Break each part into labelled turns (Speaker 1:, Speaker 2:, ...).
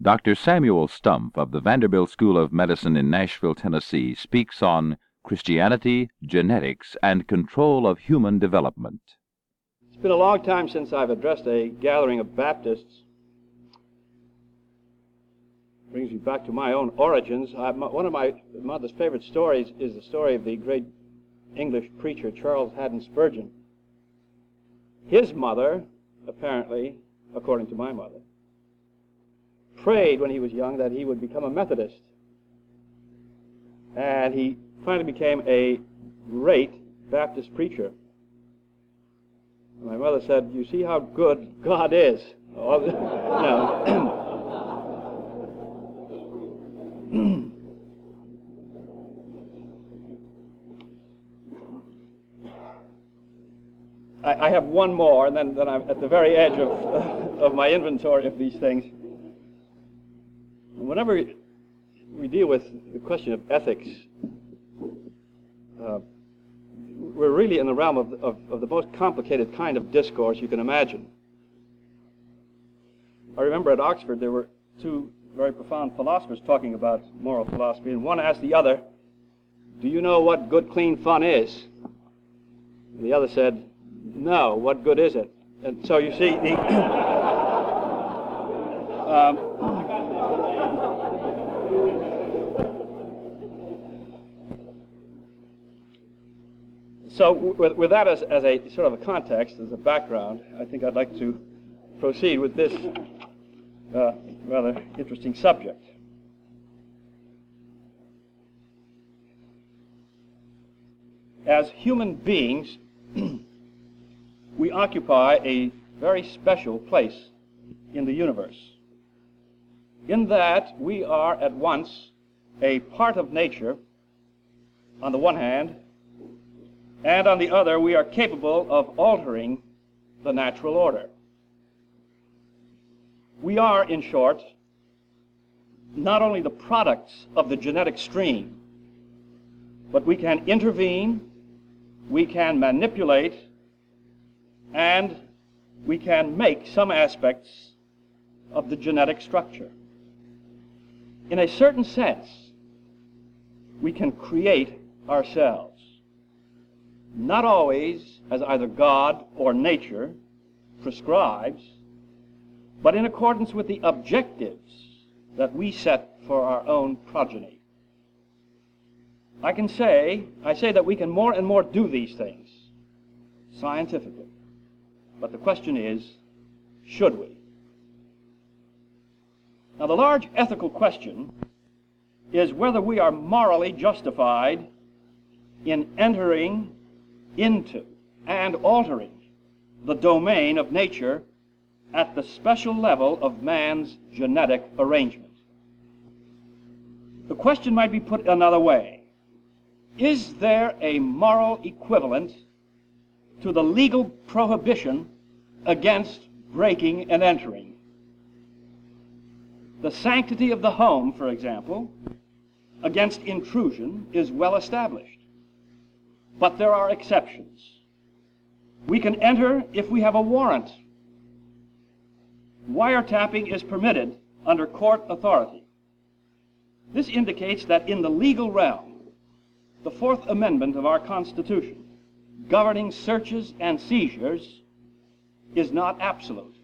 Speaker 1: Dr. Samuel Stumpf of the Vanderbilt School of Medicine in Nashville, Tennessee, speaks on Christianity, genetics, and control of human development.
Speaker 2: It's been a long time since I've addressed a gathering of Baptists. Brings me back to my own origins. One of my mother's favorite stories is the story of the great English preacher Charles Haddon Spurgeon. His mother, apparently, according to my mother, prayed when he was young that he would become a Methodist. And he finally became a great Baptist preacher. And my mother said, "You see how good God is." I have one more, and then I'm at the very edge of my inventory of these things. Whenever we deal with the question of ethics, we're really in the realm of the most complicated kind of discourse you can imagine. I remember at Oxford there were two very profound philosophers talking about moral philosophy, and one asked the other, "Do you know what good, clean fun is?" And the other said, "No, what good is it?" And so you see, so with that as a sort of a context, as a background, I think I'd like to proceed with this rather interesting subject. As human beings, we occupy a very special place in the universe, in that we are at once a part of nature, on the one hand, and on the other, we are capable of altering the natural order. We are, in short, not only the products of the genetic stream, but we can intervene, we can manipulate, and we can make some aspects of the genetic structure. In a certain sense, we can create ourselves. Not always as either God or nature prescribes, but in accordance with the objectives that we set for our own progeny. I say that we can more and more do these things scientifically. But the question is, should we? Now, the large ethical question is whether we are morally justified in entering into and altering the domain of nature at the special level of man's genetic arrangement. The question might be put another way. Is there a moral equivalent to the legal prohibition against breaking and entering? The sanctity of the home, for example, against intrusion is well established. But there are exceptions. We can enter if we have a warrant. Wiretapping is permitted under court authority. This indicates that in the legal realm, the Fourth Amendment of our Constitution, governing searches and seizures, is not absolute.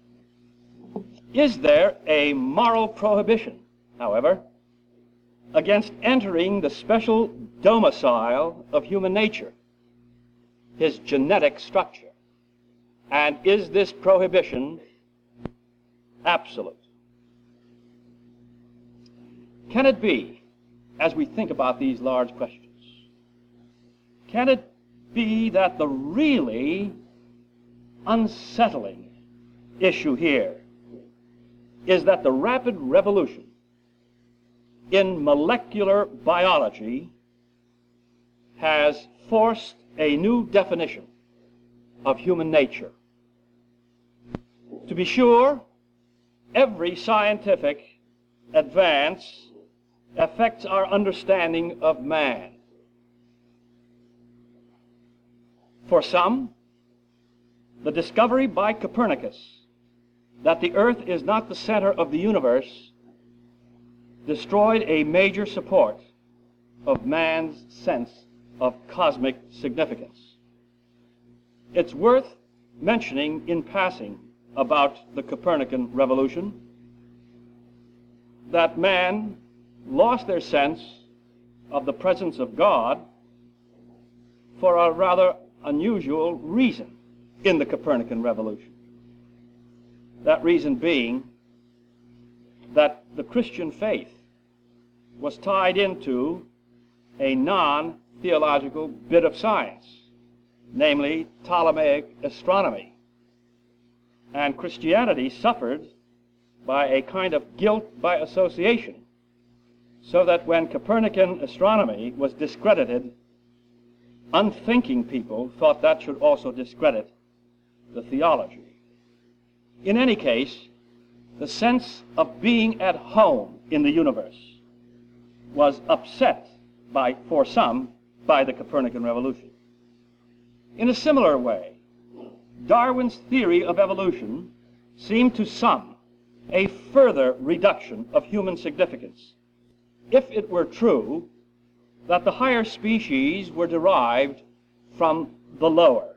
Speaker 2: Is there a moral prohibition, however, against entering the special domicile of human nature, his genetic structure? And is this prohibition absolute? Can it be, as we think about these large questions, can it be that the really unsettling issue here is that the rapid revolution in molecular biology has forced a new definition of human nature? To be sure, every scientific advance affects our understanding of man. For some, the discovery by Copernicus that the earth is not the center of the universe destroyed a major support of man's sense of cosmic significance. It's worth mentioning in passing about the Copernican revolution that man lost their sense of the presence of God for a rather unusual reason in the Copernican revolution. That reason being that the Christian faith was tied into a non-theological bit of science, namely Ptolemaic astronomy. And Christianity suffered by a kind of guilt by association, so that when Copernican astronomy was discredited, unthinking people thought that should also discredit the theology. In any case, the sense of being at home in the universe was upset for some by the Copernican revolution. In a similar way, Darwin's theory of evolution seemed to some a further reduction of human significance, if it were true that the higher species were derived from the lower.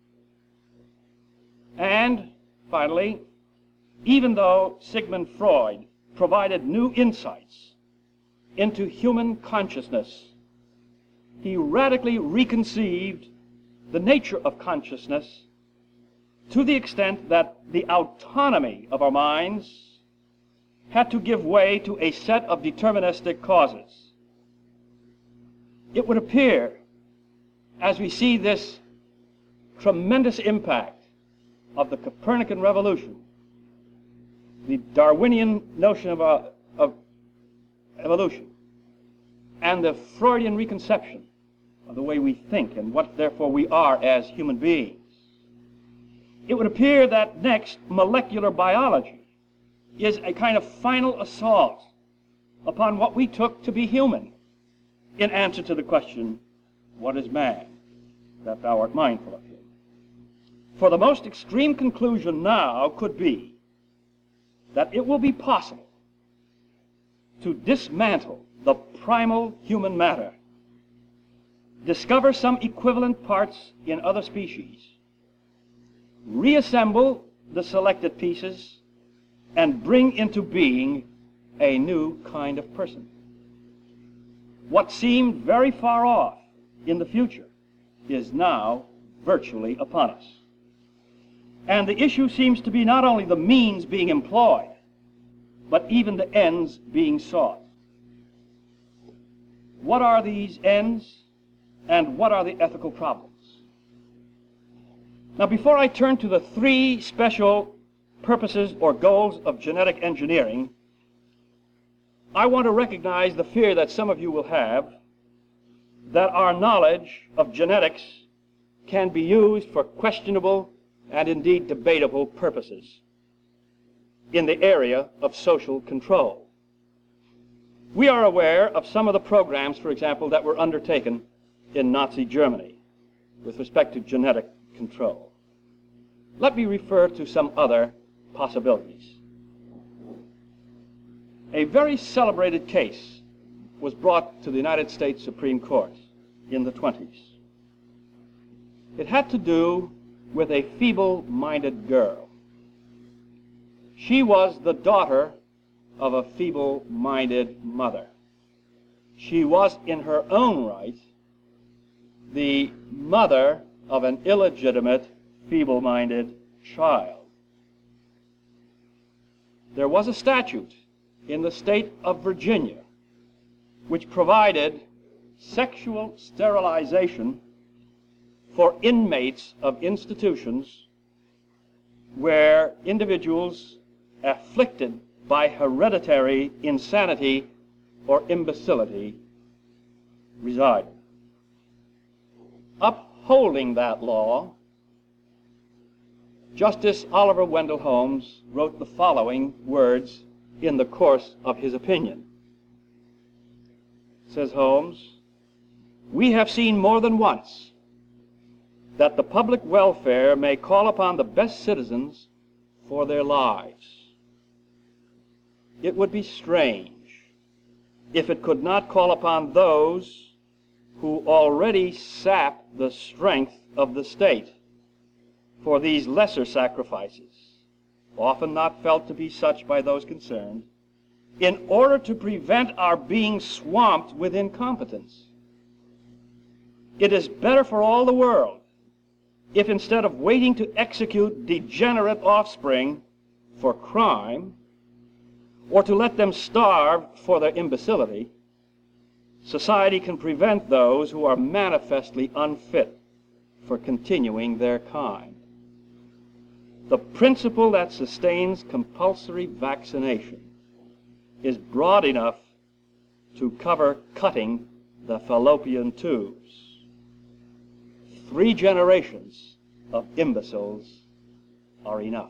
Speaker 2: And finally, even though Sigmund Freud provided new insights into human consciousness, he radically reconceived the nature of consciousness to the extent that the autonomy of our minds had to give way to a set of deterministic causes. It would appear, as we see this tremendous impact of the Copernican revolution, the Darwinian notion of evolution, and the Freudian reconception of the way we think and what therefore we are as human beings, it would appear that next, molecular biology is a kind of final assault upon what we took to be human in answer to the question, what is man, that thou art mindful of him? For the most extreme conclusion now could be that it will be possible to dismantle the primal human matter, discover some equivalent parts in other species, reassemble the selected pieces, and bring into being a new kind of person. What seemed very far off in the future is now virtually upon us. And the issue seems to be not only the means being employed, but even the ends being sought. What are these ends, and what are the ethical problems? Now, before I turn to the three special purposes or goals of genetic engineering, I want to recognize the fear that some of you will have that our knowledge of genetics can be used for questionable and indeed debatable purposes in the area of social control. We are aware of some of the programs, for example, that were undertaken in Nazi Germany with respect to genetic control. Let me refer to some other possibilities. A very celebrated case was brought to the United States Supreme Court in the 20s. It had to do with a feeble-minded girl. She was the daughter of a feeble-minded mother. She was, in her own right, the mother of an illegitimate, feeble-minded child. There was a statute in the state of Virginia which provided sexual sterilization for inmates of institutions where individuals afflicted by hereditary insanity or imbecility resided. Upholding that law, Justice Oliver Wendell Holmes wrote the following words in the course of his opinion. Says Holmes, "We have seen more than once that the public welfare may call upon the best citizens for their lives. It would be strange if it could not call upon those who already sap the strength of the state for these lesser sacrifices, often not felt to be such by those concerned, in order to prevent our being swamped with incompetence. It is better for all the world if, instead of waiting to execute degenerate offspring for crime, or to let them starve for their imbecility, society can prevent those who are manifestly unfit for continuing their kind. The principle that sustains compulsory vaccination is broad enough to cover cutting the fallopian tubes. 3 generations of imbeciles are enough.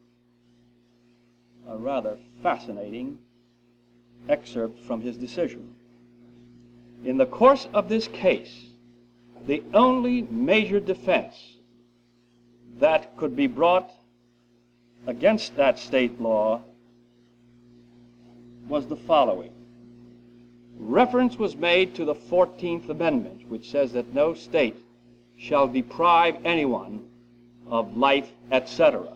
Speaker 2: A rather fascinating excerpt from his decision. In the course of this case, the only major defense that could be brought against that state law was the following. Reference was made to the 14th Amendment, which says that no state shall deprive anyone of life, etc.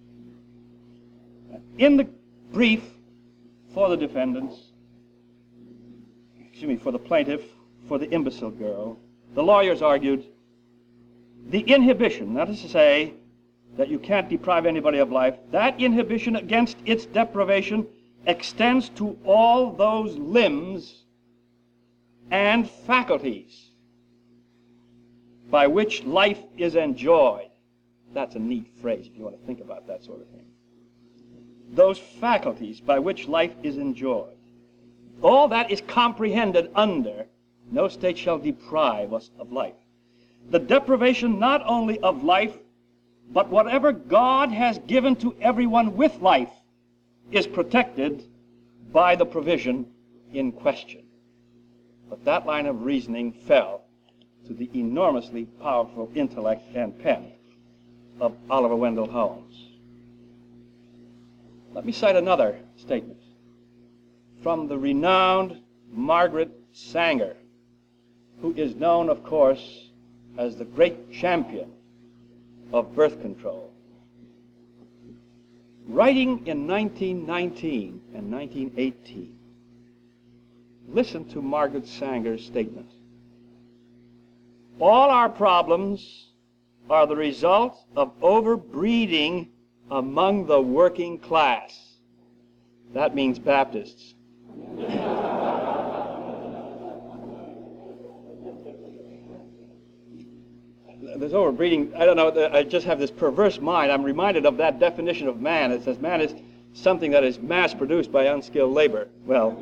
Speaker 2: In the brief for the defendants, for the plaintiff, for the imbecile girl, the lawyers argued the inhibition, that is to say, that you can't deprive anybody of life, that inhibition against its deprivation extends to all those limbs and faculties by which life is enjoyed. That's a neat phrase if you want to think about that sort of thing. Those faculties by which life is enjoyed. All that is comprehended under no state shall deprive us of life. The deprivation not only of life, but whatever God has given to everyone with life is protected by the provision in question. But that line of reasoning fell to the enormously powerful intellect and pen of Oliver Wendell Holmes. Let me cite another statement from the renowned Margaret Sanger, who is known, of course, as the great champion of birth control. Writing in 1919 and 1918, listen to Margaret Sanger's statement. All our problems are the result of overbreeding among the working class. That means Baptists. There's overbreeding. I don't know, I just have this perverse mind. I'm reminded of that definition of man. It says man is something that is mass-produced by unskilled labor. Well,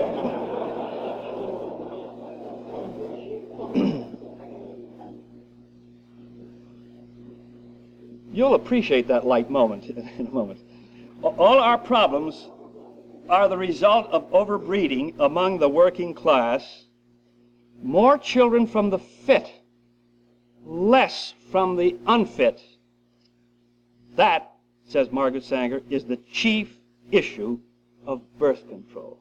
Speaker 2: you'll appreciate that light moment in a moment. All our problems are the result of overbreeding among the working class. More children from the fit, less from the unfit. That, says Margaret Sanger, is the chief issue of birth control.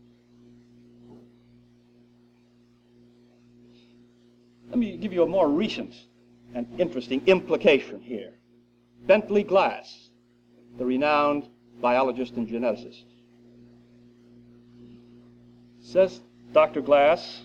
Speaker 2: Let me give you a more recent and interesting implication here. Bentley Glass, the renowned biologist and geneticist, says Dr. Glass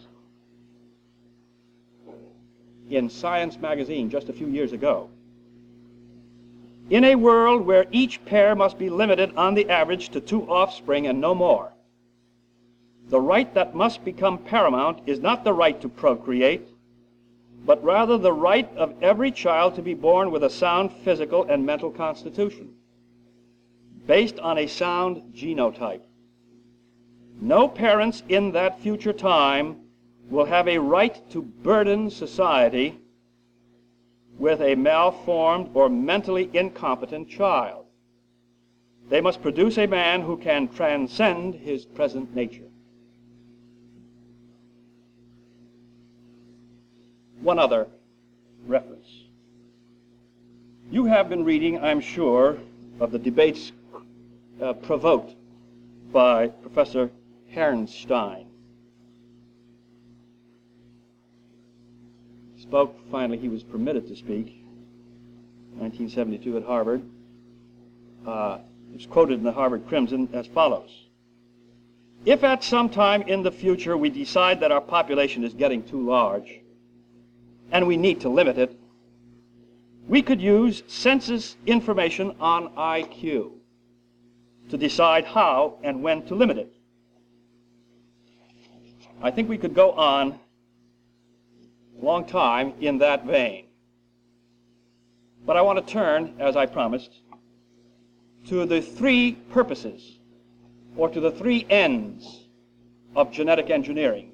Speaker 2: in Science magazine just a few years ago, in a world where each pair must be limited on the average to 2 offspring and no more, the right that must become paramount is not the right to procreate, but rather the right of every child to be born with a sound physical and mental constitution, based on a sound genotype. No parents in that future time will have a right to burden society with a malformed or mentally incompetent child. They must produce a man who can transcend his present nature. One other reference. You have been reading, I'm sure, of the debates provoked by Professor Herrnstein. Spoke, finally he was permitted to speak, 1972 at Harvard. It's quoted in the Harvard Crimson as follows: "If at some time in the future we decide that our population is getting too large and we need to limit it, we could use census information on IQ to decide how and when to limit it." I think we could go on a long time in that vein. But I want to turn, as I promised, to the three purposes, or to the three ends of genetic engineering,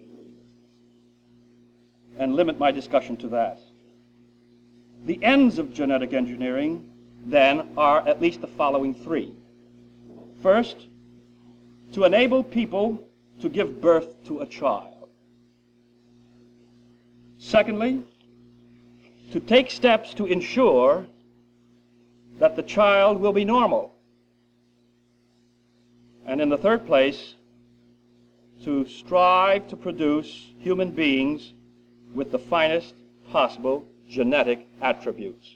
Speaker 2: and limit my discussion to that. The ends of genetic engineering, then, are at least the following three. First, to enable people to give birth to a child. Secondly, to take steps to ensure that the child will be normal. And in the third place, to strive to produce human beings with the finest possible genetic attributes.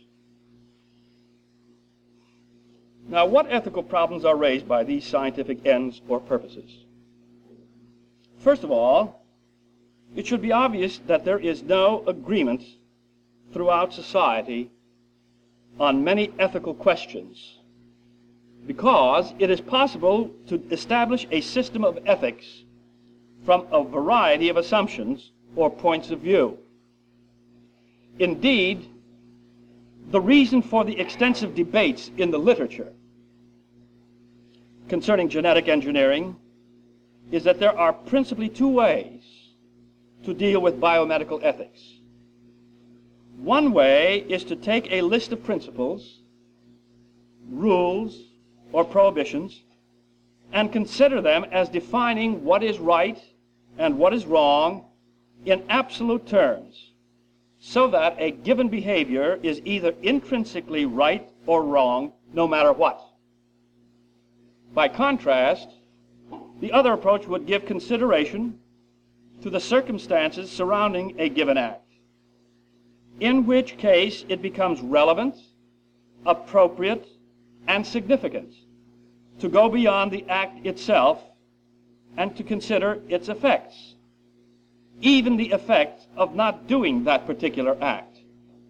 Speaker 2: Now, what ethical problems are raised by these scientific ends or purposes? First of all, it should be obvious that there is no agreement throughout society on many ethical questions, because it is possible to establish a system of ethics from a variety of assumptions or points of view. Indeed, the reason for the extensive debates in the literature concerning genetic engineering is that there are principally two ways to deal with biomedical ethics. One way is to take a list of principles, rules, or prohibitions, and consider them as defining what is right and what is wrong in absolute terms, so that a given behavior is either intrinsically right or wrong, no matter what. By contrast, the other approach would give consideration to the circumstances surrounding a given act, in which case it becomes relevant, appropriate, and significant to go beyond the act itself and to consider its effects, even the effect of not doing that particular act.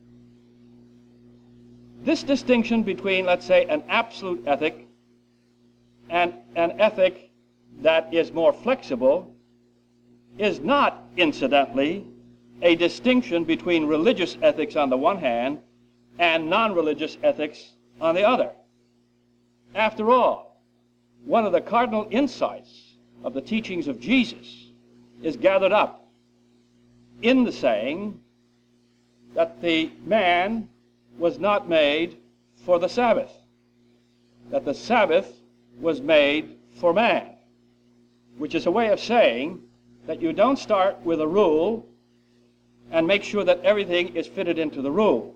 Speaker 2: This distinction between, let's say, an absolute ethic and an ethic that is more flexible is not, incidentally, a distinction between religious ethics on the one hand and non-religious ethics on the other. After all, one of the cardinal insights of the teachings of Jesus is gathered up in the saying that the man was not made for the Sabbath, that the Sabbath was made for man, which is a way of saying that you don't start with a rule and make sure that everything is fitted into the rule.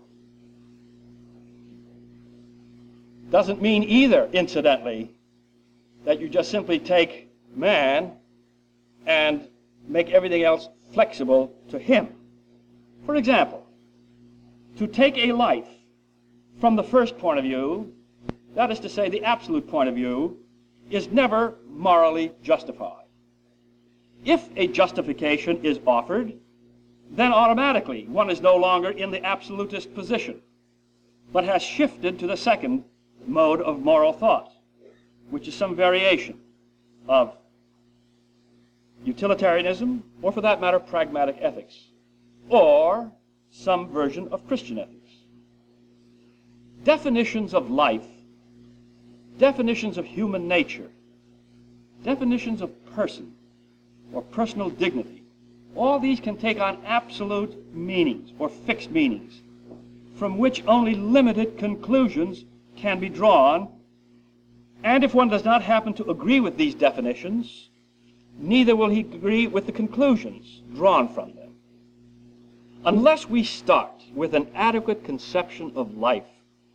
Speaker 2: Doesn't mean either, incidentally, that you just simply take man and make everything else flexible to him. For example, to take a life from the first point of view, that is to say, the absolute point of view, is never morally justified. If a justification is offered, then automatically one is no longer in the absolutist position, but has shifted to the second mode of moral thought, which is some variation of utilitarianism, or for that matter, pragmatic ethics, or some version of Christian ethics. Definitions of life, definitions of human nature, definitions of person or personal dignity, all these can take on absolute meanings or fixed meanings from which only limited conclusions can be drawn, and if one does not happen to agree with these definitions, neither will he agree with the conclusions drawn from them. Unless we start with an adequate conception of life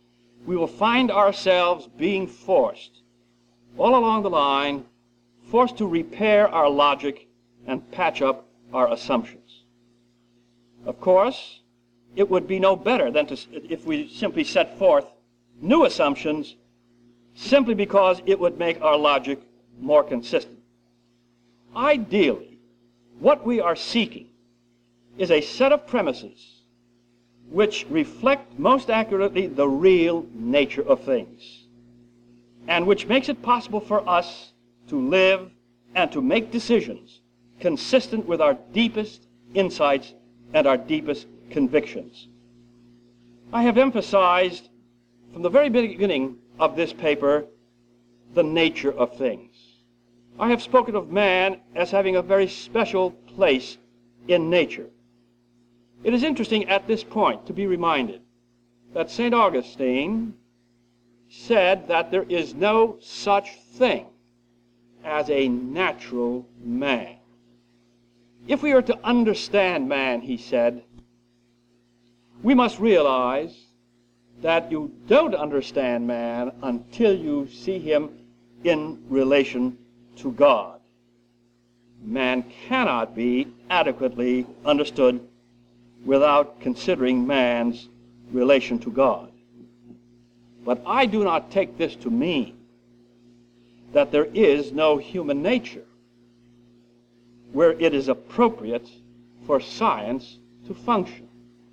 Speaker 2: we will find ourselves being forced, all along the line, forced to repair our logic and patch up our assumptions. Of course, it would be no better than if we simply set forth new assumptions simply because it would make our logic more consistent. Ideally, what we are seeking is a set of premises which reflect most accurately the real nature of things, and which makes it possible for us to live and to make decisions consistent with our deepest insights and our deepest convictions. I have emphasized from the very beginning of this paper the nature of things. I have spoken of man as having a very special place in nature. It is interesting at this point to be reminded that St. Augustine said that there is no such thing as a natural man. If we are to understand man, he said, we must realize that you don't understand man until you see him in relation to God. Man cannot be adequately understood without considering man's relation to God. But I do not take this to mean that there is no human nature where it is appropriate for science to function.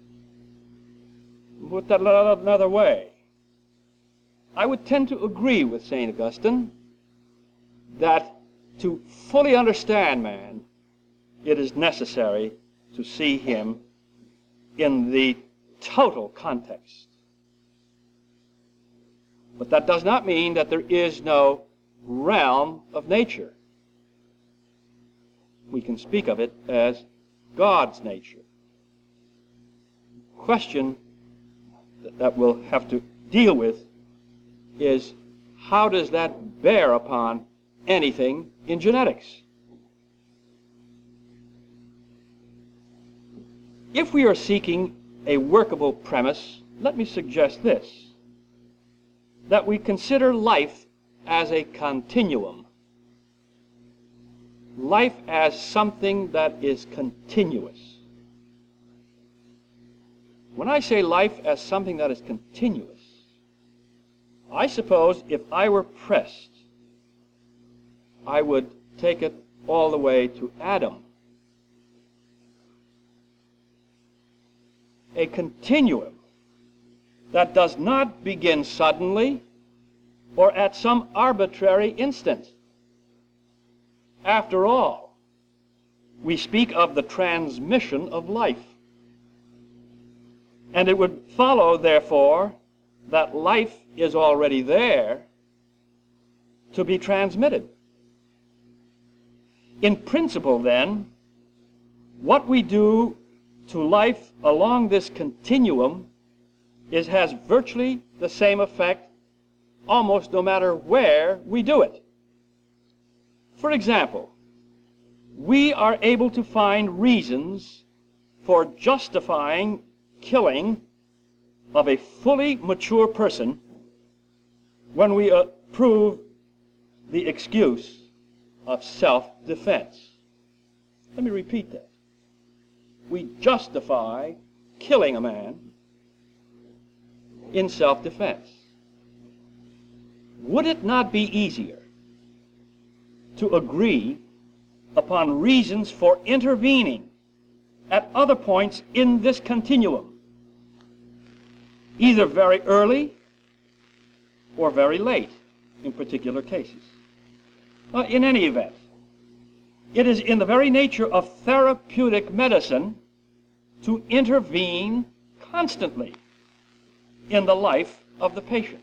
Speaker 2: Put that another way, I would tend to agree with St. Augustine that to fully understand man, it is necessary to see him in the total context. But that does not mean that there is no realm of nature. We can speak of it as God's nature. Question that we'll have to deal with is, how does that bear upon anything in genetics? If we are seeking a workable premise, let me suggest this, that we consider life as a continuum. Life as something that is continuous. When I say life as something that is continuous, I suppose if I were pressed, I would take it all the way to Adam. A continuum that does not begin suddenly or at some arbitrary instant. After all, we speak of the transmission of life. And it would follow, therefore, that life is already there to be transmitted. In principle, then, what we do to life along this continuum has virtually the same effect almost no matter where we do it. For example, we are able to find reasons for justifying killing of a fully mature person when we approve the excuse of self-defense. Let me repeat that. We justify killing a man in self-defense. Would it not be easier to agree upon reasons for intervening at other points in this continuum, either very early or very late in particular cases? In any event, it is in the very nature of therapeutic medicine to intervene constantly in the life of the patient,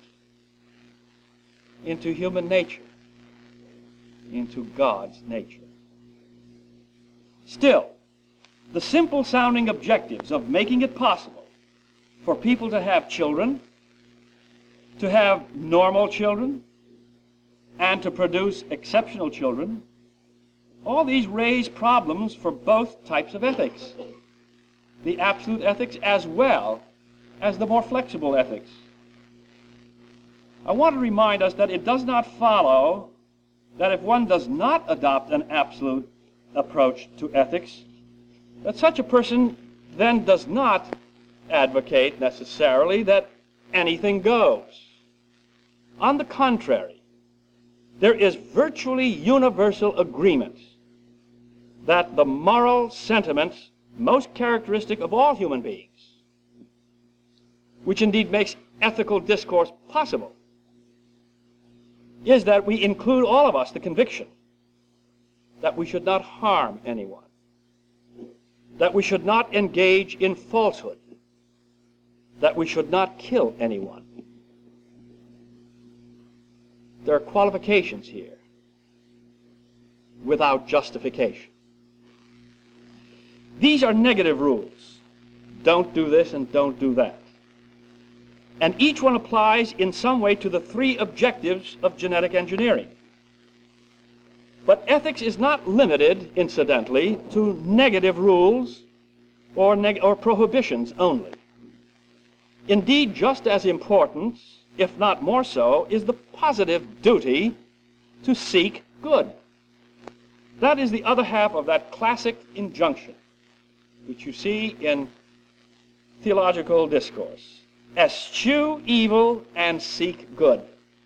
Speaker 2: into human nature, into God's nature. Still, the simple sounding objectives of making it possible for people to have children, to have normal children, and to produce exceptional children, all these raise problems for both types of ethics, the absolute ethics as well as the more flexible ethics. I want to remind us that it does not follow that if one does not adopt an absolute approach to ethics, that such a person then does not advocate necessarily that anything goes. On the contrary, there is virtually universal agreement that the moral sentiment most characteristic of all human beings, which indeed makes ethical discourse possible, is that we include all of us the conviction that we should not harm anyone, that we should not engage in falsehood, that we should not kill anyone. There are qualifications here without justification. These are negative rules. Don't do this and don't do that. And each one applies in some way to the three objectives of genetic engineering. But ethics is not limited, incidentally, to negative rules or prohibitions only. Indeed, just as important, if not more so, is the positive duty to seek good. That is the other half of that classic injunction, which you see in theological discourse. Eschew evil and seek good.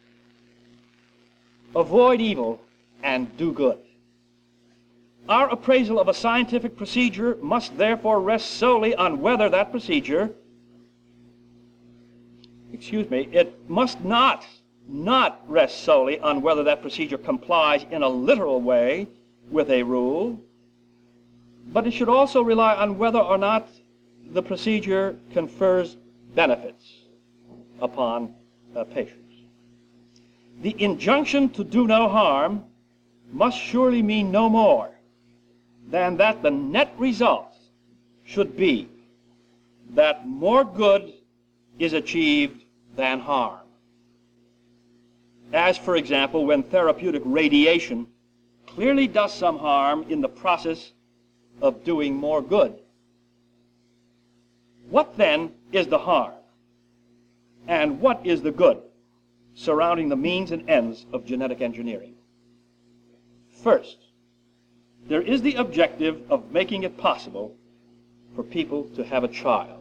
Speaker 2: Avoid evil and do good. Our appraisal of a scientific procedure must therefore rest solely on whether that procedure, it must not rest solely on whether that procedure complies in a literal way with a rule, but it should also rely on whether or not the procedure confers benefits upon patients. The injunction to do no harm must surely mean no more than that the net result should be that more good is achieved than harm. As, for example, when therapeutic radiation clearly does some harm in the process of doing more good. What then is the harm? And what is the good surrounding the means and ends of genetic engineering? First, there is the objective of making it possible for people to have a child.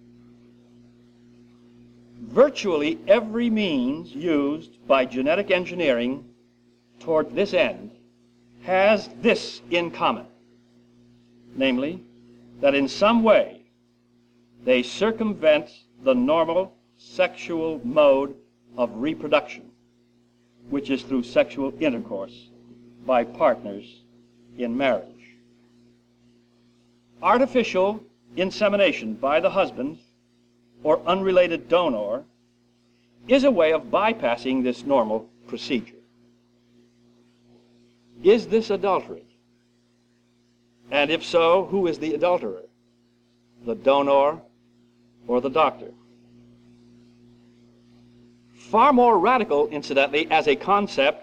Speaker 2: Virtually every means used by genetic engineering toward this end has this in common, namely, that in some way they circumvent the normal sexual mode of reproduction, which is through sexual intercourse by partners in marriage. Artificial insemination by the husband or unrelated donor is a way of bypassing this normal procedure. Is this adultery? And if so, who is the adulterer? The donor or the doctor? Far more radical, incidentally, as a concept.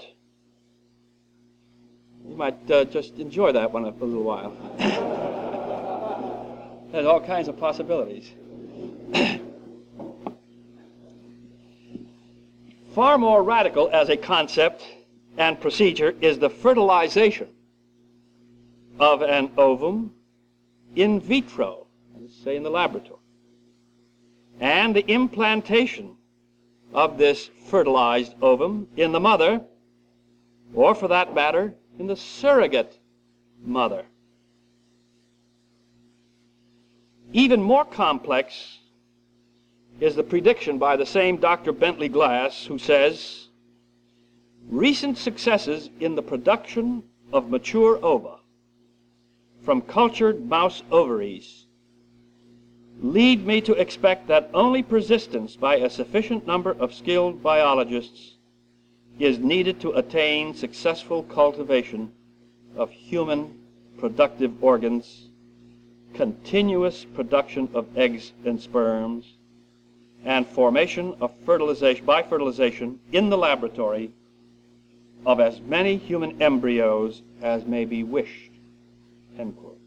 Speaker 2: You might just enjoy that one a little while. There's all kinds of possibilities. Far more radical as a concept and procedure is the fertilization of an ovum in vitro, let's say in the laboratory, and the implantation of this fertilized ovum in the mother, or for that matter, in the surrogate mother. Even more complex is the prediction by the same Dr. Bentley Glass, who says, recent successes in the production of mature ova from cultured mouse ovaries lead me to expect that only persistence by a sufficient number of skilled biologists is needed to attain successful cultivation of human productive organs, continuous production of eggs and sperms, and formation of fertilization in the laboratory of as many human embryos as may be wished, end quote.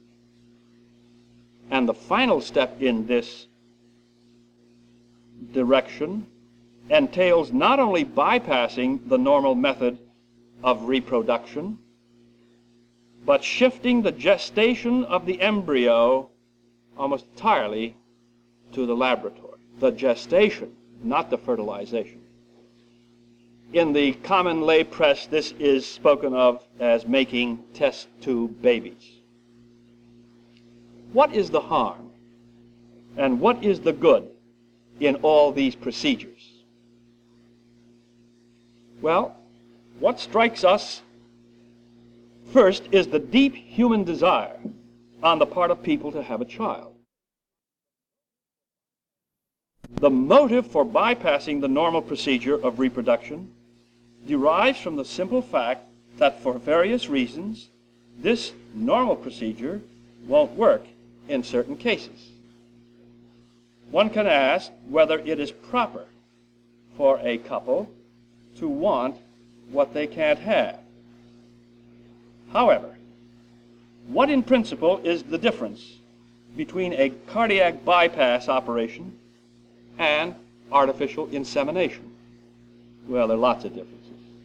Speaker 2: And the final step in this direction entails not only bypassing the normal method of reproduction, but shifting the gestation of the embryo almost entirely to the laboratory. The gestation, not the fertilization. In the common lay press, this is spoken of as making test tube babies. What is the harm and what is the good in all these procedures? Well, what strikes us first is the deep human desire on the part of people to have a child. The motive for bypassing the normal procedure of reproduction derives from the simple fact that for various reasons, this normal procedure won't work in certain cases. One can ask whether it is proper for a couple to want what they can't have. However, what in principle is the difference between a cardiac bypass operation and artificial insemination? Well, there are lots of differences.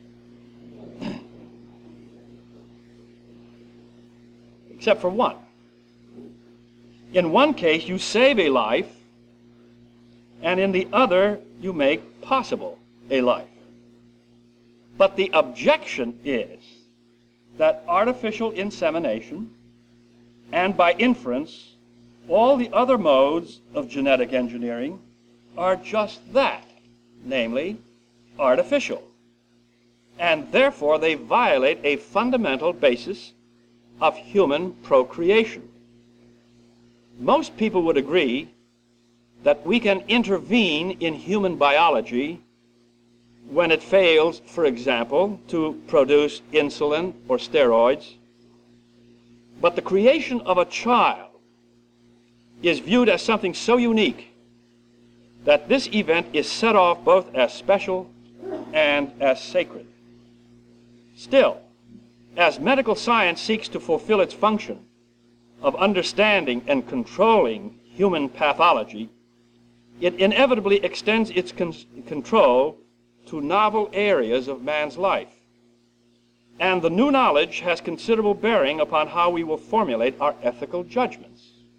Speaker 2: Except for one. In one case, you save a life, and in the other, you make possible a life. But the objection is that artificial insemination, and by inference, all the other modes of genetic engineering, are just that, namely, artificial. And therefore, they violate a fundamental basis of human procreation. Most people would agree that we can intervene in human biology when it fails, for example, to produce insulin or steroids. But the creation of a child is viewed as something so unique that this event is set off both as special and as sacred. Still, as medical science seeks to fulfill its function of understanding and controlling human pathology, it inevitably extends its control to novel areas of man's life. And the new knowledge has considerable bearing upon how we will formulate our ethical judgments.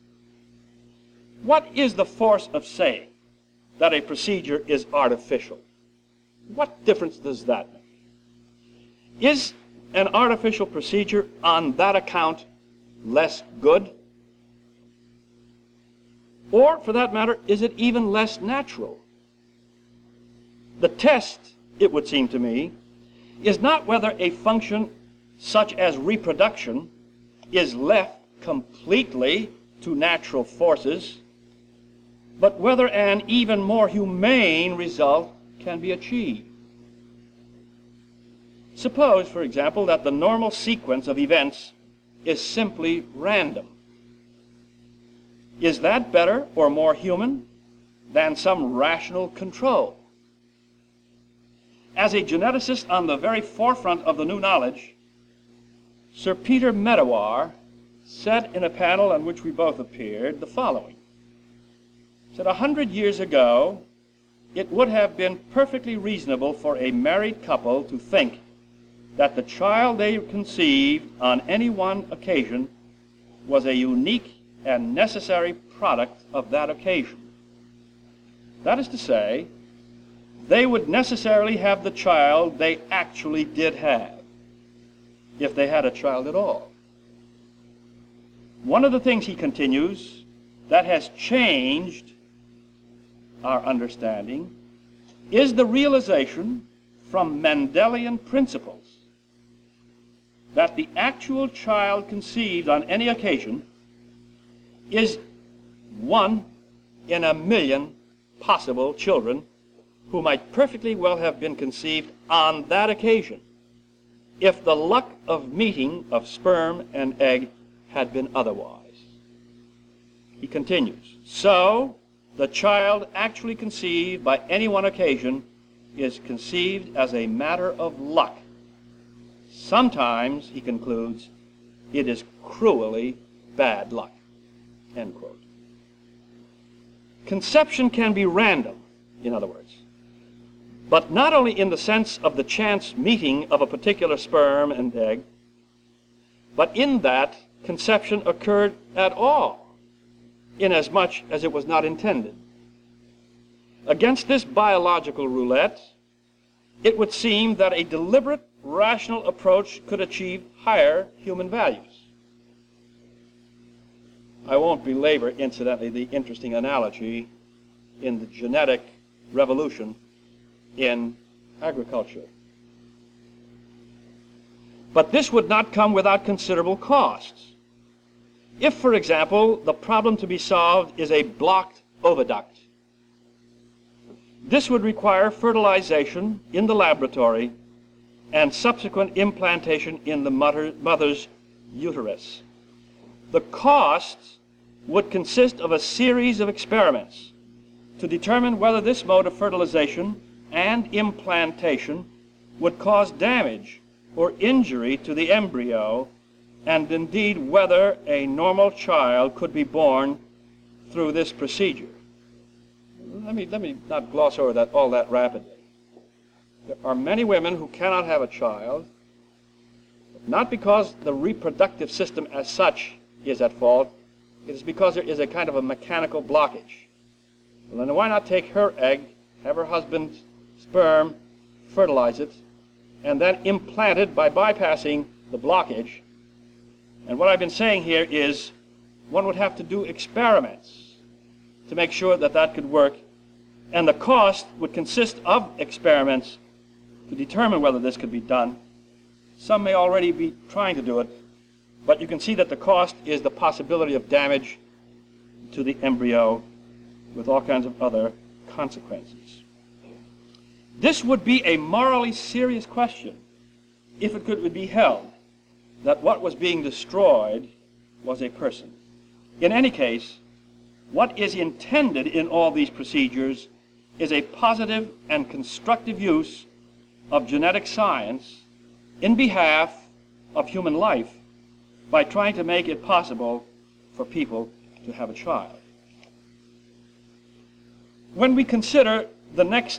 Speaker 2: What is the force of saying that a procedure is artificial? What difference does that make? Is an artificial procedure on that account less good? Or, for that matter, is it even less natural? The test, it would seem to me, is not whether a function such as reproduction is left completely to natural forces, but whether an even more humane result can be achieved. Suppose, for example, that the normal sequence of events is simply random. Is that better or more human than some rational control? As a geneticist on the very forefront of the new knowledge, Sir Peter Medawar said in a panel on which we both appeared the following. He said, 100 years ago, it would have been perfectly reasonable for a married couple to think that the child they conceived on any one occasion was a unique and necessary product of that occasion. That is to say, they would necessarily have the child they actually did have, if they had a child at all. One of the things, he continues, that has changed our understanding is the realization from Mendelian principles that the actual child conceived on any occasion is one in a million possible children who might perfectly well have been conceived on that occasion if the luck of meeting of sperm and egg had been otherwise. He continues, so the child actually conceived by any one occasion is conceived as a matter of luck. Sometimes, he concludes, it is cruelly bad luck. End quote. Conception can be random, in other words, but not only in the sense of the chance meeting of a particular sperm and egg, but in that conception occurred at all, inasmuch as it was not intended. Against this biological roulette, it would seem that a deliberate, rational approach could achieve higher human values. I won't belabor, incidentally, the interesting analogy in the genetic revolution in agriculture. But this would not come without considerable costs. If, for example, the problem to be solved is a blocked oviduct, this would require fertilization in the laboratory and subsequent implantation in the mother's uterus. The costs would consist of a series of experiments to determine whether this mode of fertilization and implantation would cause damage or injury to the embryo, and indeed whether a normal child could be born through this procedure. Let me not gloss over all that rapidly. There are many women who cannot have a child, not because the reproductive system as such is at fault. It is because there is a kind of a mechanical blockage. Well, then why not take her egg, have her husband's sperm, fertilize it, and then implant it by bypassing the blockage? And what I've been saying here is one would have to do experiments to make sure that that could work, and the cost would consist of experiments to determine whether this could be done. Some may already be trying to do it, but you can see that the cost is the possibility of damage to the embryo with all kinds of other consequences. This would be a morally serious question if it could be held that what was being destroyed was a person. In any case, what is intended in all these procedures is a positive and constructive use of genetic science in behalf of human life by trying to make it possible for people to have a child. When we consider the next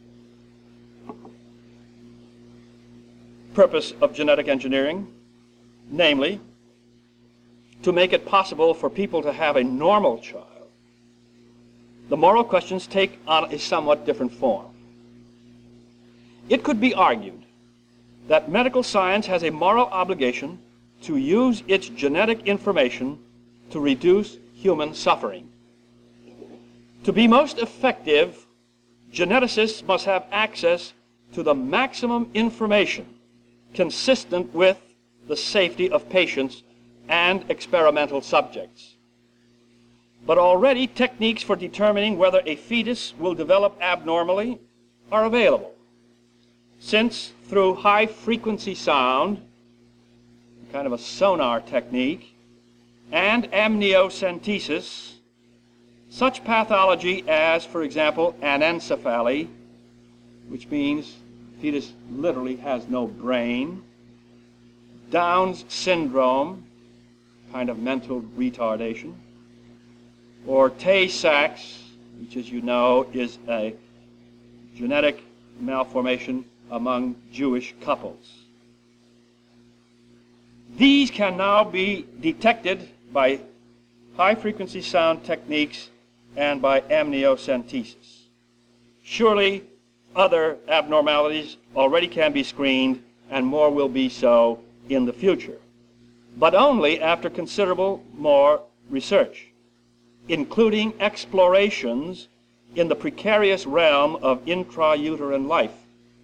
Speaker 2: purpose of genetic engineering, namely, to make it possible for people to have a normal child, the moral questions take on a somewhat different form. It could be argued that medical science has a moral obligation to use its genetic information to reduce human suffering. To be most effective, geneticists must have access to the maximum information consistent with the safety of patients and experimental subjects. But already techniques for determining whether a fetus will develop abnormally are available, since through high-frequency sound, kind of a sonar technique, and amniocentesis, such pathology as, for example, anencephaly, which means fetus literally has no brain, Down's syndrome, kind of mental retardation, or Tay-Sachs, which, as you know, is a genetic malformation among Jewish couples. These can now be detected by high-frequency sound techniques and by amniocentesis. Surely other abnormalities already can be screened, and more will be so in the future, but only after considerable more research, including explorations in the precarious realm of intrauterine life.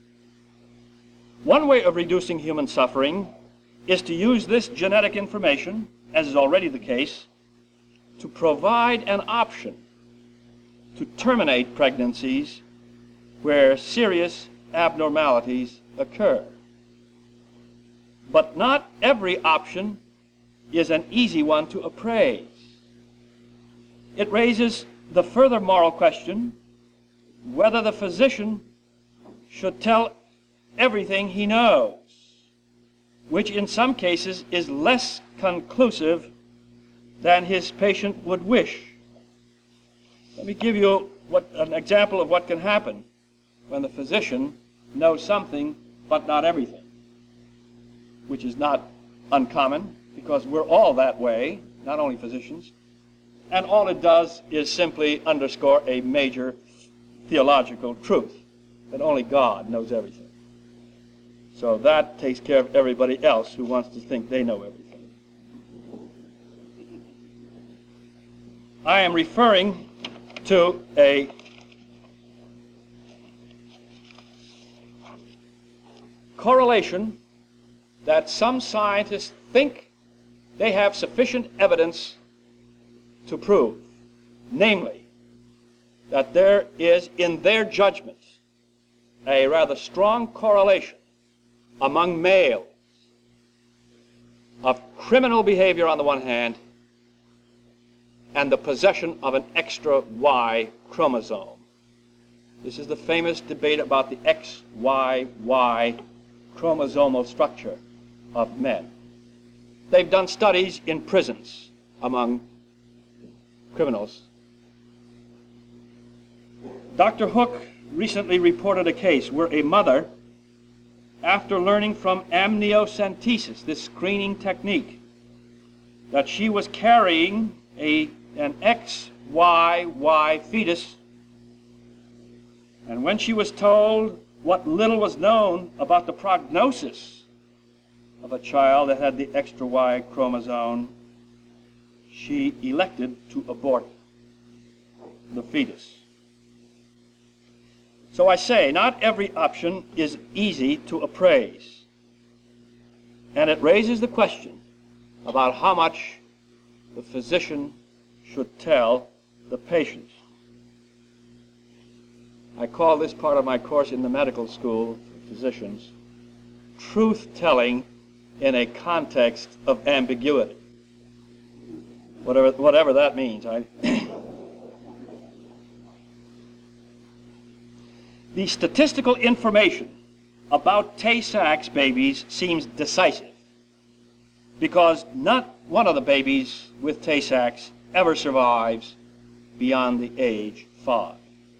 Speaker 2: One way of reducing human suffering is to use this genetic information, as is already the case, to provide an option to terminate pregnancies where serious abnormalities occur. But not every option is an easy one to appraise. It raises the further moral question whether the physician should tell everything he knows, which in some cases is less conclusive than his patient would wish. Let me give you an example of what can happen when the physician knows something but not everything, which is not uncommon because we're all that way, not only physicians. And all it does is simply underscore a major theological truth, that only God knows everything. So that takes care of everybody else who wants to think they know everything. I am referring to a correlation that some scientists think they have sufficient evidence to prove, namely, that there is, in their judgment, a rather strong correlation among males of criminal behavior on the one hand and the possession of an extra Y chromosome. This is the famous debate about the XYY chromosomal structure of men. They've done studies in prisons among criminals. Dr. Hook recently reported a case where a mother, after learning from amniocentesis, this screening technique, that she was carrying an XYY fetus, and when she was told what little was known about the prognosis of a child that had the extra Y chromosome, she elected to abort the fetus. So I say, not every option is easy to appraise. And it raises the question about how much the physician should tell the patient. I call this part of my course in the medical school for physicians truth-telling in a context of ambiguity. Whatever that means. The statistical information about Tay-Sachs babies seems decisive because not one of the babies with Tay-Sachs ever survives beyond the age 5.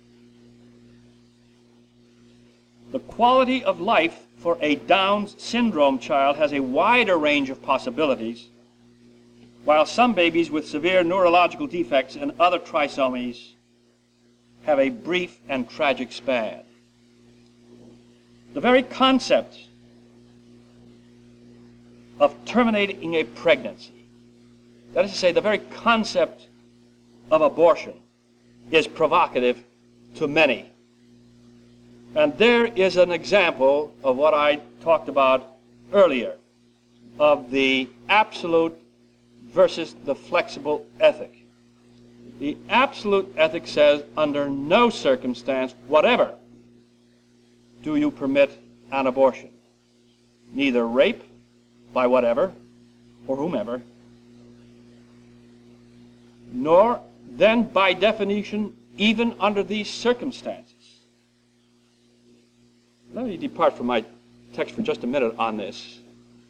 Speaker 2: The quality of life for a Down syndrome child has a wider range of possibilities, while some babies with severe neurological defects and other trisomies have a brief and tragic span. The very concept of terminating a pregnancy, that is to say, the very concept of abortion, is provocative to many. And there is an example of what I talked about earlier, of the absolute versus the flexible ethic. The absolute ethic says, under no circumstance whatever do you permit an abortion. Neither rape by whatever or whomever, nor then by definition even under these circumstances. Let me depart from my text for just a minute on this.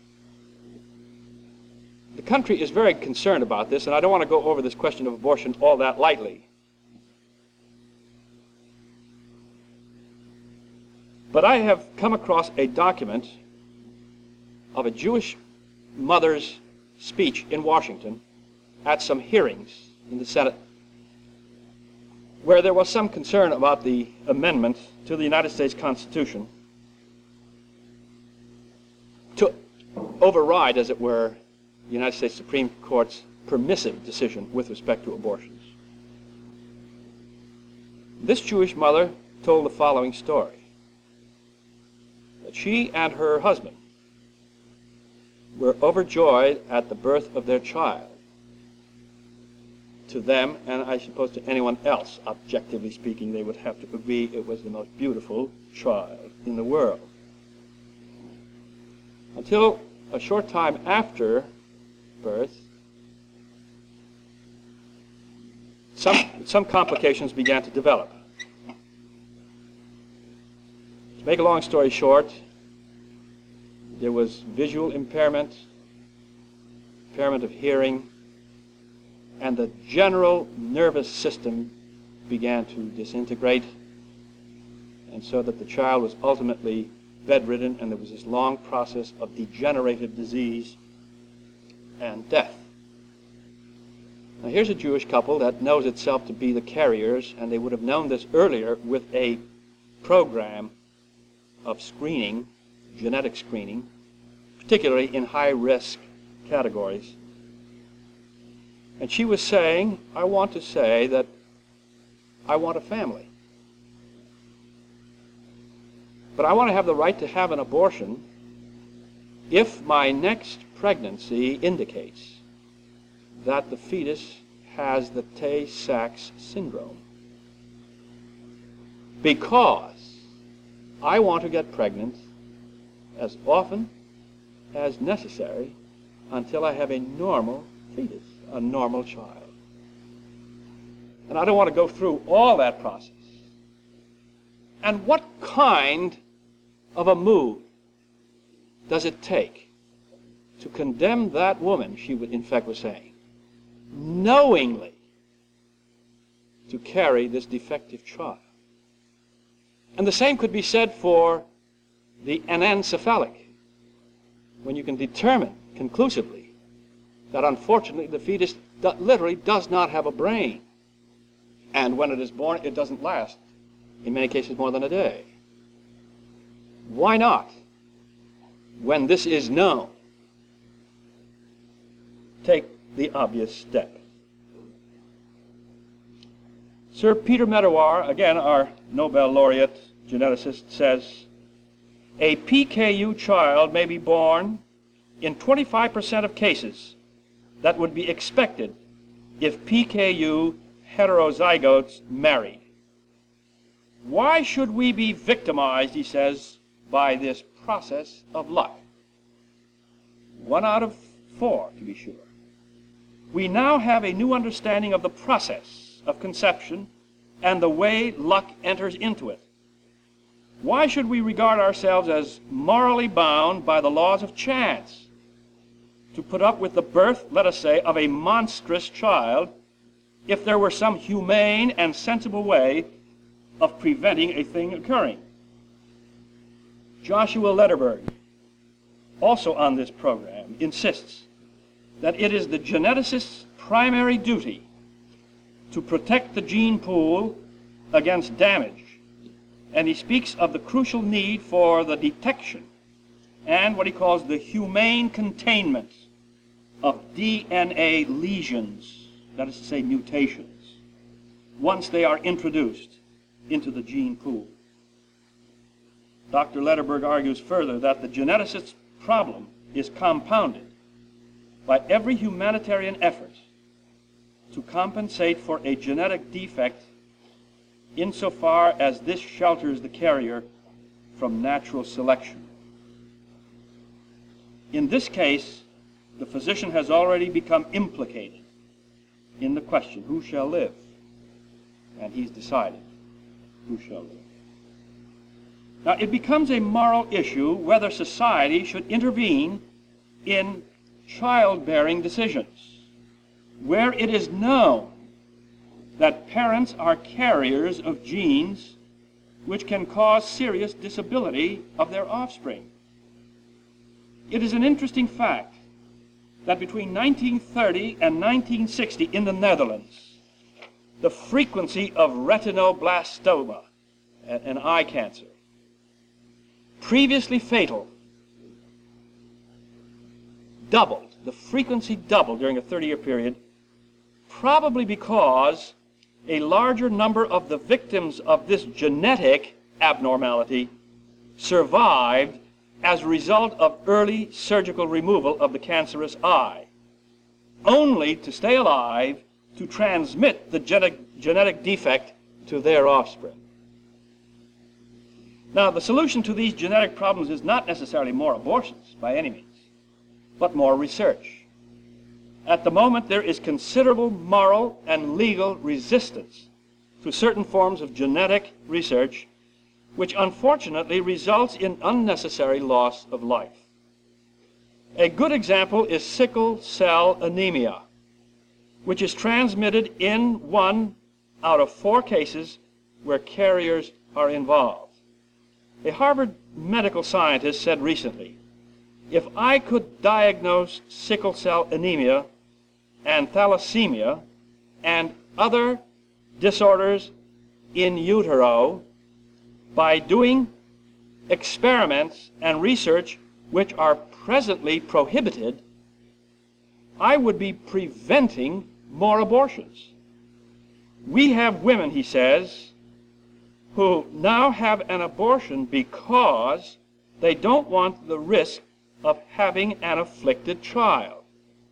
Speaker 2: The country is very concerned about this, and I don't want to go over this question of abortion all that lightly. But I have come across a document of a Jewish mother's speech in Washington at some hearings in the Senate where there was some concern about the amendment to the United States Constitution to override, as it were, the United States Supreme Court's permissive decision with respect to abortions. This Jewish mother told the following story, that she and her husband were overjoyed at the birth of their child. To them, and I suppose to anyone else, objectively speaking, they would have to agree it was the most beautiful child in the world. Until a short time after birth, some complications began to develop. To make a long story short, there was visual impairment, impairment of hearing, and the general nervous system began to disintegrate, and so that the child was ultimately bedridden, and there was this long process of degenerative disease and death. Now here's a Jewish couple that knows itself to be the carriers, and they would have known this earlier with a program of screening, genetic screening, particularly in high-risk categories. And she was saying, I want to say that I want a family. But I want to have the right to have an abortion if my next pregnancy indicates that the fetus has the Tay-Sachs syndrome. Because I want to get pregnant as often as necessary until I have a normal fetus, a normal child. And I don't want to go through all that process. And what kind of a move does it take to condemn that woman, she would, in fact, was saying, knowingly to carry this defective child? And the same could be said for the anencephalic, when you can determine conclusively that unfortunately the fetus literally does not have a brain. And when it is born, it doesn't last, in many cases, more than a day. Why not, when this is known, take the obvious step? Sir Peter Medawar, again our Nobel laureate geneticist, says, a PKU child may be born in 25% of cases that would be expected if PKU heterozygotes married. Why should we be victimized, he says, by this process of luck? 1 out of 4, to be sure. We now have a new understanding of the process of conception and the way luck enters into it. Why should we regard ourselves as morally bound by the laws of chance to put up with the birth, let us say, of a monstrous child if there were some humane and sensible way of preventing a thing occurring? Joshua Lederberg, also on this program, insists that it is the geneticist's primary duty to protect the gene pool against damage, and he speaks of the crucial need for the detection and what he calls the humane containment of DNA lesions, that is to say mutations, once they are introduced into the gene pool. Dr. Lederberg argues further that the geneticist's problem is compounded by every humanitarian effort to compensate for a genetic defect insofar as this shelters the carrier from natural selection. In this case, the physician has already become implicated in the question, who shall live? And he's decided who shall live. Now, it becomes a moral issue whether society should intervene in childbearing decisions, where it is known that parents are carriers of genes which can cause serious disability of their offspring. It is an interesting fact that between 1930 and 1960 in the Netherlands, the frequency of retinoblastoma, an eye cancer, previously fatal, doubled. The frequency doubled during a 30-year period, probably because a larger number of the victims of this genetic abnormality survived as a result of early surgical removal of the cancerous eye, only to stay alive to transmit the genetic defect to their offspring. Now, the solution to these genetic problems is not necessarily more abortions, by any means, but more research. At the moment, there is considerable moral and legal resistance to certain forms of genetic research, which unfortunately results in unnecessary loss of life. A good example is sickle cell anemia, which is transmitted in 1 out of 4 cases where carriers are involved. A Harvard medical scientist said recently, if I could diagnose sickle cell anemia and thalassemia and other disorders in utero by doing experiments and research which are presently prohibited, I would be preventing more abortions. We have women, he says, who now have an abortion because they don't want the risk of having an afflicted child.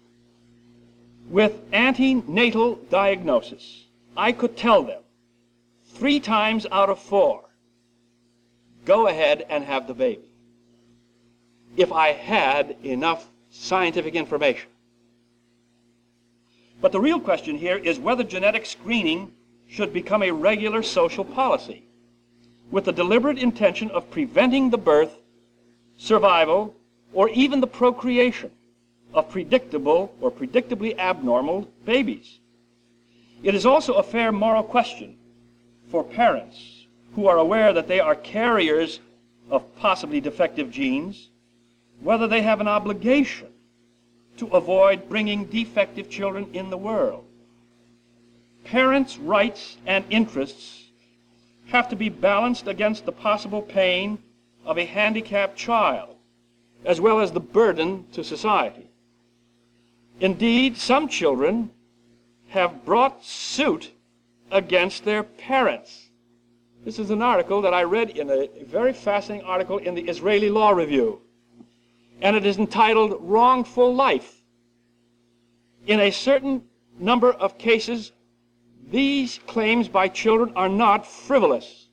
Speaker 2: With antenatal diagnosis, I could tell them 3 times out of 4, go ahead and have the baby, if I had enough scientific information. But the real question here is whether genetic screening should become a regular social policy with the deliberate intention of preventing the birth, survival, or even the procreation of predictable or predictably abnormal babies. It is also a fair moral question for parents who are aware that they are carriers of possibly defective genes, whether they have an obligation to avoid bringing defective children in the world. Parents' rights and interests have to be balanced against the possible pain of a handicapped child, as well as the burden to society. Indeed, some children have brought suit against their parents. This is an article that I read in a very fascinating article in the Israeli Law Review, and it is entitled Wrongful Life. In a certain number of cases, these claims by children are not frivolous.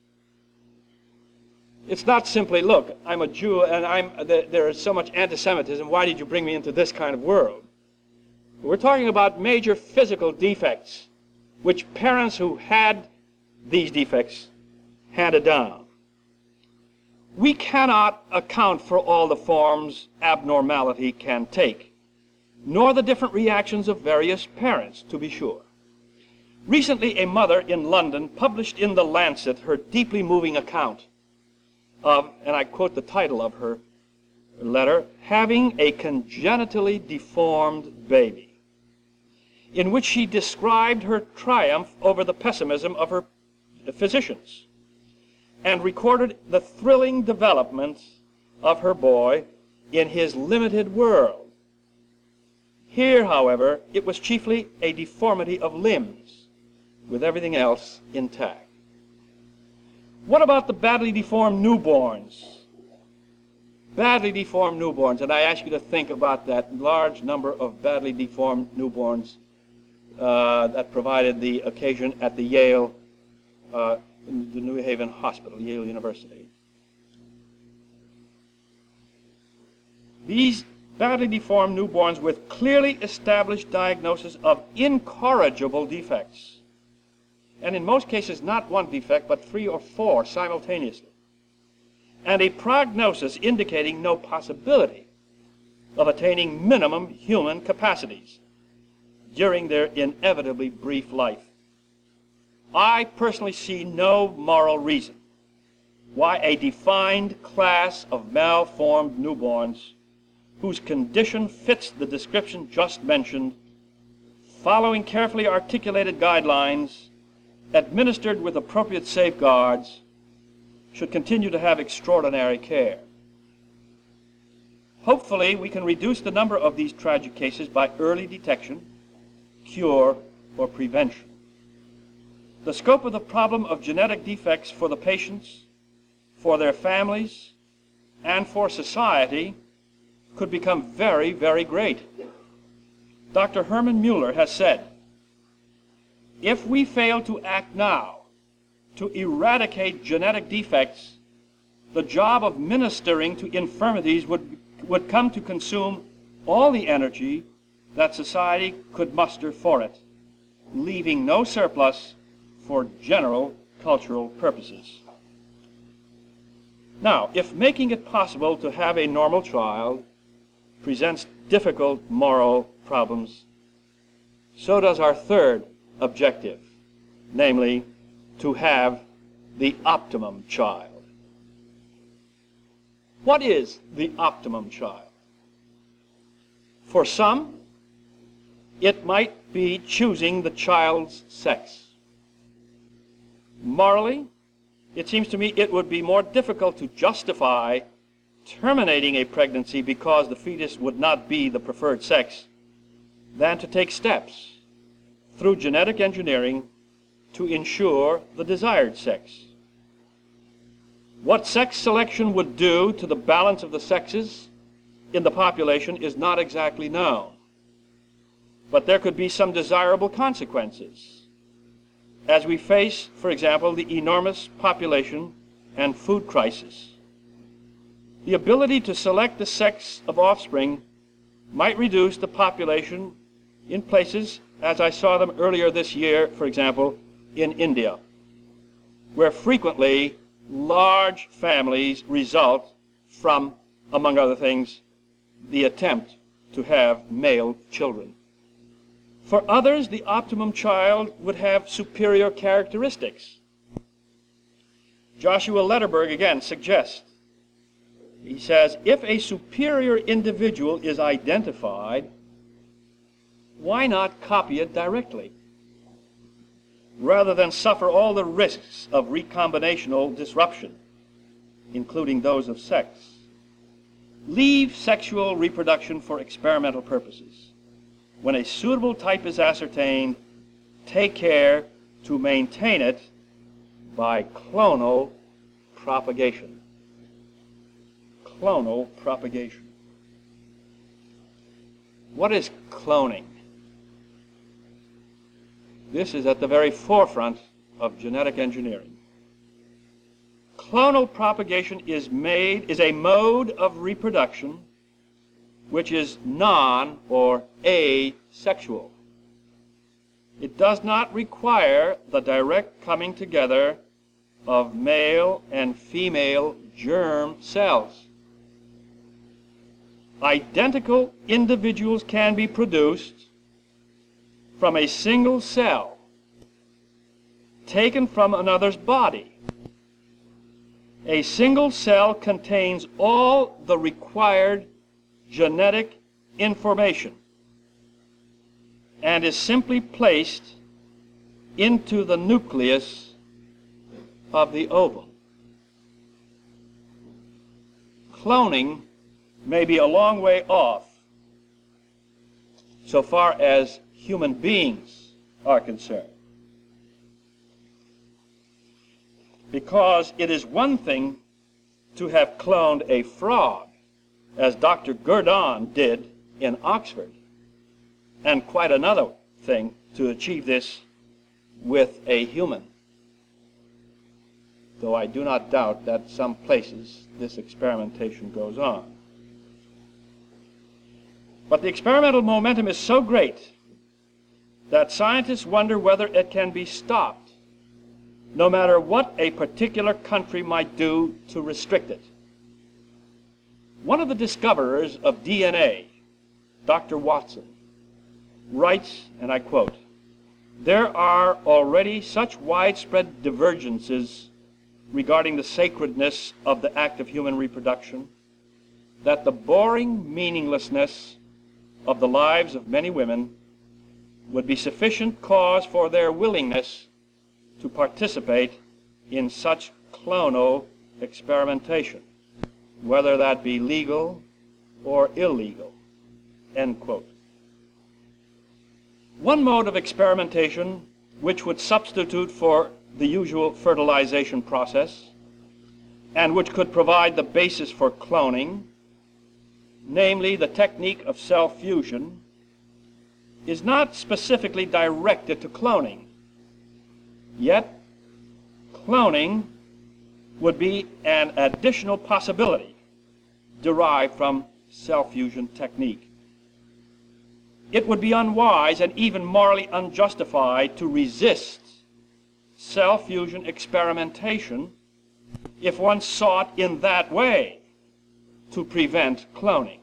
Speaker 2: It's not simply, look, I'm a Jew and there is so much anti-Semitism, why did you bring me into this kind of world? We're talking about major physical defects, which parents who had these defects handed down. We cannot account for all the forms abnormality can take, nor the different reactions of various parents, to be sure. Recently, a mother in London published in The Lancet her deeply moving account of, and I quote the title of her letter, having a congenitally deformed baby, in which she described her triumph over the pessimism of her physicians and recorded the thrilling development of her boy in his limited world. Here, however, it was chiefly a deformity of limbs, with everything else intact. What about the badly deformed newborns? Badly deformed newborns, and I ask you to think about that large number of badly deformed newborns that provided the occasion at the Yale, the New Haven Hospital, Yale University. These badly deformed newborns with clearly established diagnosis of incorrigible defects, and in most cases not one defect, but 3 or 4 simultaneously, and a prognosis indicating no possibility of attaining minimum human capacities during their inevitably brief life. I personally see no moral reason why a defined class of malformed newborns whose condition fits the description just mentioned, following carefully articulated guidelines, administered with appropriate safeguards, should continue to have extraordinary care. Hopefully, we can reduce the number of these tragic cases by early detection, cure, or prevention. The scope of the problem of genetic defects for the patients, for their families, and for society could become very, very great. Dr. Herman Mueller has said, if we fail to act now to eradicate genetic defects, the job of ministering to infirmities would come to consume all the energy that society could muster for it, leaving no surplus for general cultural purposes. Now, if making it possible to have a normal child presents difficult moral problems, so does our third objective, namely, to have the optimum child. What is the optimum child? For some, it might be choosing the child's sex. Morally, it seems to me it would be more difficult to justify terminating a pregnancy because the fetus would not be the preferred sex than to take steps through genetic engineering to ensure the desired sex. What sex selection would do to the balance of the sexes in the population is not exactly known, but there could be some desirable consequences as we face, for example, the enormous population and food crisis. The ability to select the sex of offspring might reduce the population in places, as I saw them earlier this year, for example, in India, where frequently large families result from, among other things, the attempt to have male children. For others, the optimum child would have superior characteristics. Joshua Lederberg again suggests, he says, if a superior individual is identified, why not copy it directly, rather than suffer all the risks of recombinational disruption, including those of sex? Leave sexual reproduction for experimental purposes. When a suitable type is ascertained, take care to maintain it by clonal propagation. Clonal propagation. What is cloning? This is at the very forefront of genetic engineering. Clonal propagation is a mode of reproduction which is non- or asexual. It does not require the direct coming together of male and female germ cells. Identical individuals can be produced from a single cell taken from another's body. A single cell contains all the required genetic information and is simply placed into the nucleus of the ovum. Cloning may be a long way off so far as human beings are concerned, because it is one thing to have cloned a frog, as Dr. Gurdon did in Oxford, and quite another thing to achieve this with a human, though I do not doubt that some places this experimentation goes on. But the experimental momentum is so great that scientists wonder whether it can be stopped, no matter what a particular country might do to restrict it. One of the discoverers of DNA, Dr. Watson, writes, and I quote, "There are already such widespread divergences regarding the sacredness of the act of human reproduction that the boring meaninglessness of the lives of many women would be sufficient cause for their willingness to participate in such clonal experimentation, whether that be legal or illegal." End quote. One mode of experimentation which would substitute for the usual fertilization process and which could provide the basis for cloning, namely the technique of cell fusion, is not specifically directed to cloning. Yet, cloning would be an additional possibility derived from cell fusion technique. It would be unwise and even morally unjustified to resist cell fusion experimentation if one sought in that way to prevent cloning.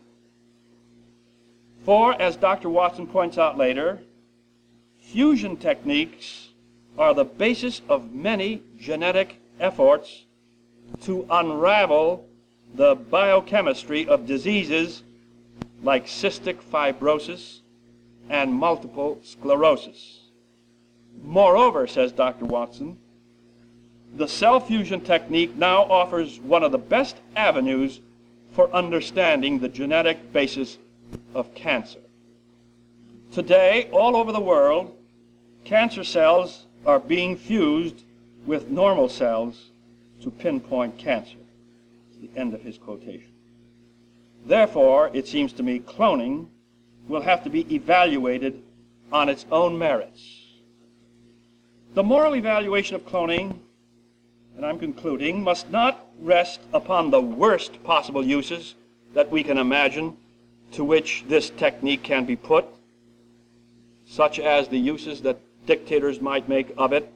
Speaker 2: For, as Dr. Watson points out later, fusion techniques are the basis of many genetic efforts to unravel the biochemistry of diseases like cystic fibrosis and multiple sclerosis. Moreover, says Dr. Watson, the cell fusion technique now offers one of the best avenues for understanding the genetic basis of cancer. Today, all over the world, cancer cells are being fused with normal cells to pinpoint cancer. The end of his quotation. Therefore, it seems to me, cloning will have to be evaluated on its own merits. The moral evaluation of cloning, and I'm concluding, must not rest upon the worst possible uses that we can imagine to which this technique can be put, such as the uses that dictators might make of it.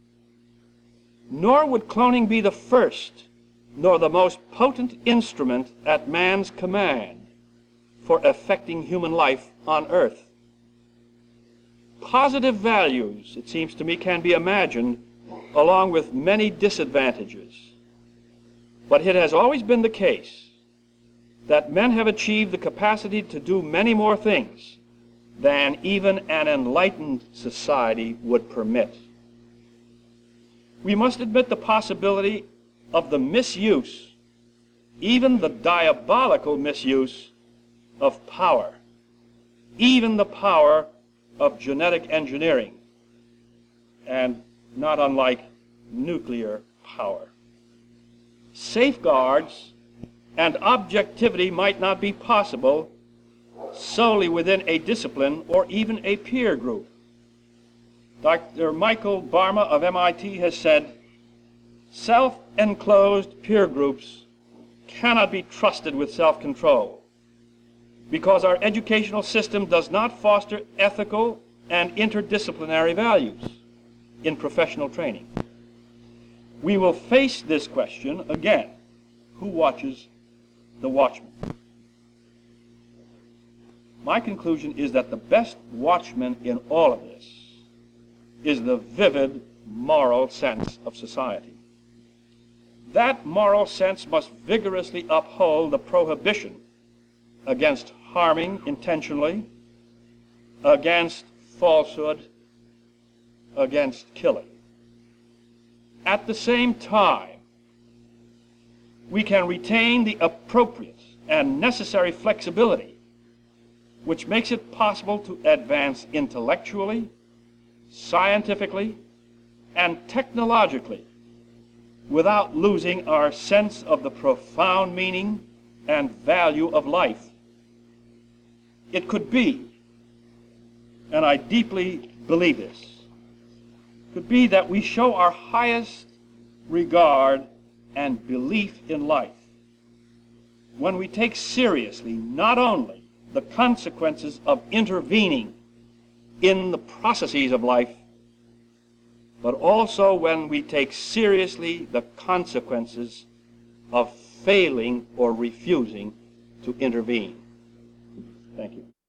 Speaker 2: Nor would cloning be the first nor the most potent instrument at man's command for affecting human life on earth. Positive values, it seems to me, can be imagined along with many disadvantages. But it has always been the case that men have achieved the capacity to do many more things than even an enlightened society would permit. We must admit the possibility of the misuse, even the diabolical misuse of power, even the power of genetic engineering, and not unlike nuclear power. Safeguards and objectivity might not be possible solely within a discipline or even a peer group. Dr. Michael Barma of MIT has said, self-enclosed peer groups cannot be trusted with self-control because our educational system does not foster ethical and interdisciplinary values in professional training. We will face this question again: who watches the watchman? My conclusion is that the best watchman in all of this is the vivid moral sense of society. That moral sense must vigorously uphold the prohibition against harming intentionally, against falsehood, against killing. At the same time, we can retain the appropriate and necessary flexibility which makes it possible to advance intellectually, scientifically, and technologically without losing our sense of the profound meaning and value of life. It could be, and I deeply believe this, could be that we show our highest regard and belief in life when we take seriously not only the consequences of intervening in the processes of life, but also when we take seriously the consequences of failing or refusing to intervene. Thank you.